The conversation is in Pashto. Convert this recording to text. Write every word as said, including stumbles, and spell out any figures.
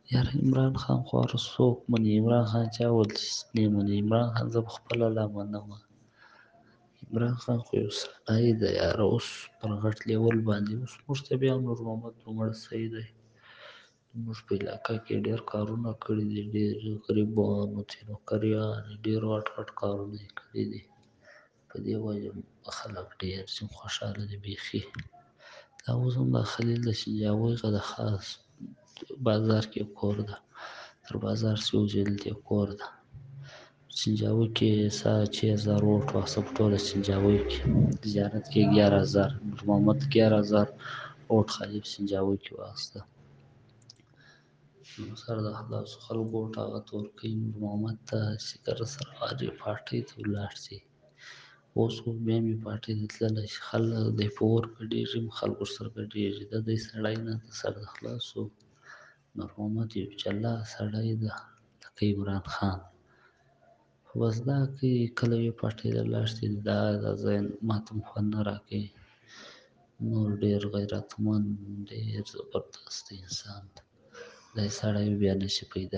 یاره عمران خان خو هر څوک مني، عمران خان چا ول چې نه مني، عمران خان زه پخپله لا منمه. عمران خان خو یو سړی دی یاره، اوس پر غټ لیول باندې اوس موږ ته بیا نور محمد نومړ صحیح دی. زموږ په علاقه کې ډېر کارونه کړي دي، ډېر غریبانو ته نوکریانې ډېر غټ غټ کارونه یې کړي دي. په دې وجه خلک ډېر ځین خوشحاله دي بیخي. دا اوس هم دا خلیل د شینجاوي هغه د خاص بازار کې کور ده، تر بازار سے یو جلد کور ده. شینجاوي کې سا چھ ہزار ووٹ واسه په ټوله شینجاوي کې، زیارت کې گیارہ ہزار، نور محمد گیارہ ہزار ووټ خالي په شینجاوي کې واخیسته. نو سر د خلاصو خلکو ووټ هغه ته ورکوي نور محمد ته چې کله سره هرې پارټۍ ته ولاړ شي. اوس خو بیا مې پارټۍ ته تللی چې خلک دی په اور ګډېږي، خلک ورسره ګډېږي. د دی سړی نه د سر د خلاصو نور محمد یو جلا سړی ده لکه عمران خان. خو بس دا کوي کله یوې پارټۍ ته لاړ شي دا دا ځای ماته خوند نه راکوي. نور ډېر غیرتمند ډېر زبردست انسان دی، دی سړی بیا نشي پیدا